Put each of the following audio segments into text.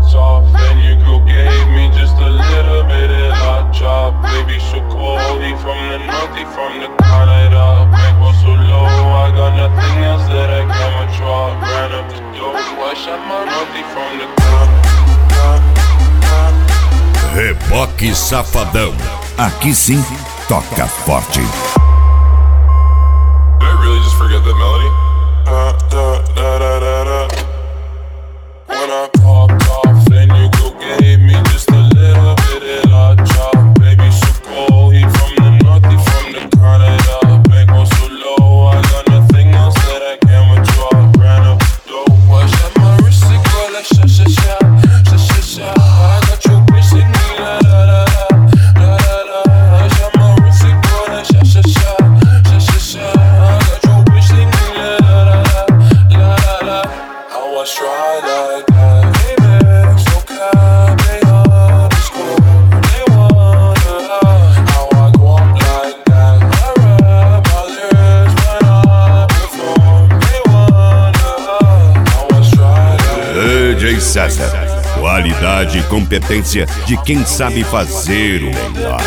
off. Then your girl gave me just a little bit of hot chop. Baby so cold, he from the north, he from the Canada. Bankroll so low, I got nothing else that I can withdraw. Ran up the door, I shot my north, he from the Reboque Safadão. Aqui sim, toca forte. Did I really just forget that melody? When I popped off, then you go gave me just a little bit of hot chop. Baby so cold, he from the north, he from the Canada. Bankroll so low, I got nothing else that I can withdraw. Ran up the door, I shot my wrist, it go like sha sha sha, sha sha sha. I got your bitch like me, la la la la, la la la. I shot my wrist, it go like sha sha sha, sha sha sha. I got your bitch like me, la la la la, la la la. How I try like that, baby, so calm, they underscore. They wonder how I go up like that. I rap my lyrics when I perform. They wonder how I try like DJ César. Qualidade e competência de quem sabe fazer o melhor.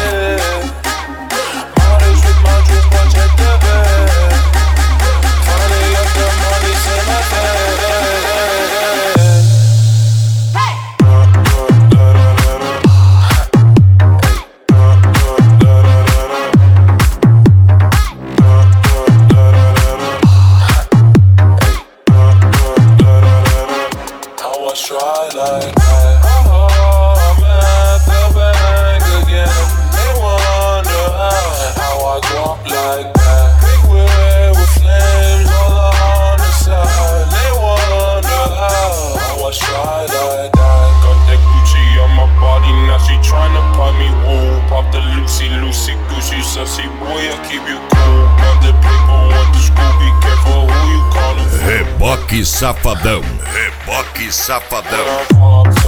Try like that. Oh, I'm at the bank again. They wonder how I go up like that. Big wheel with flames all on the side. They wonder how I try like that. Got that Gucci on my body, now she tryna pop me. Whoa, pop the Lucy, Lucy, Gucci, sussy boy, I keep you cool. Want the paper, want the school, be careful who you callin'. Reboque Safadão. Reboque Safadão.